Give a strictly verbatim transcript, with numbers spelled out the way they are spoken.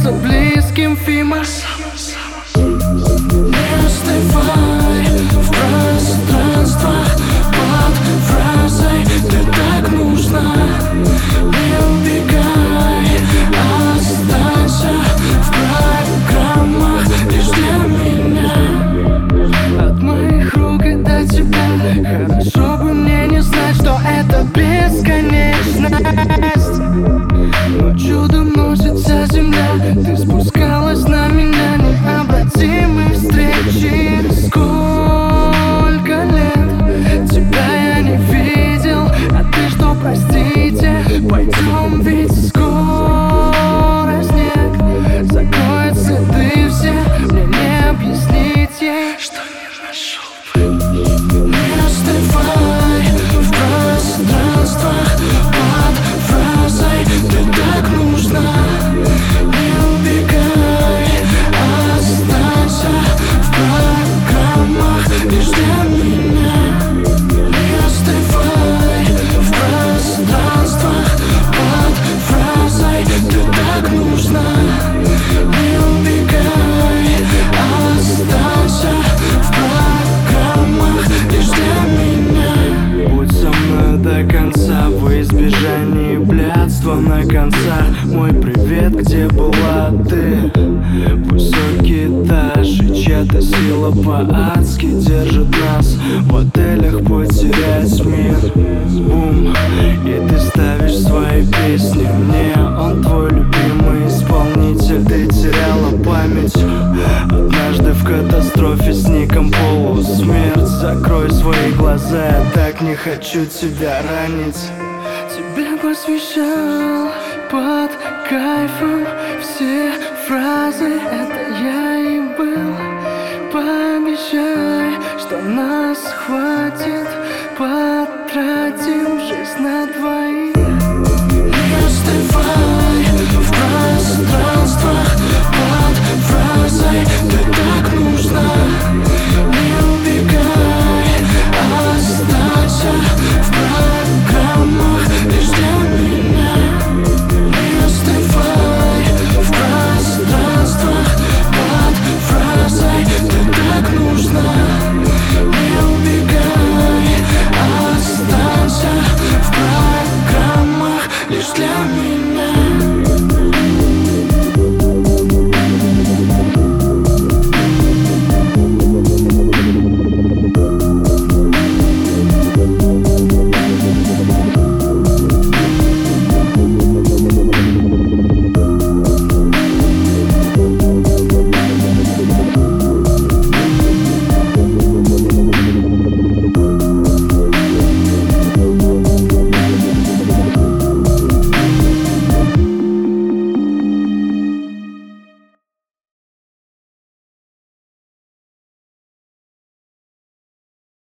кажется близким, Фима. Не остывай в пространствах под фразой «ты так нужна». Не убегай, останься в программах, лишь для меня. От моих рук и до тебя. Хорошо бы мне не знать, что это бесконечность. Но чудом носится земля. Ты спускалась на меня, необратимые встречи. Сколько лет тебя я не видел, а ты что, простите? Пойдем, ведь скоро снег закроет следы все. Мне не объяснить ей, что не нашел бы. Не остывай в пространствах под фразой «ты так нужна». Не убегай, останься в программах лишь для меня. Не остывай в пространствах под фразой «ты так нужна». Не убегай, останься в программах лишь для меня. Будь со мной до конца, во избежание блядства на концах. Мой привет, где была ты? Высокий этаж и чья-то сила по-адски держит нас в отелях потерять мир. Бум, и ты ставишь свои песни мне. Он твой любимый исполнитель. Ты теряла память однажды в катастрофе с ником полусмерть. Закрой свои глаза, я так не хочу тебя ранить. Тебе посвящал под кайфом все фразы. Это я и был. Пообещай, что нас хватит. Потратим жизнь на двоих. Не остывай в пространстве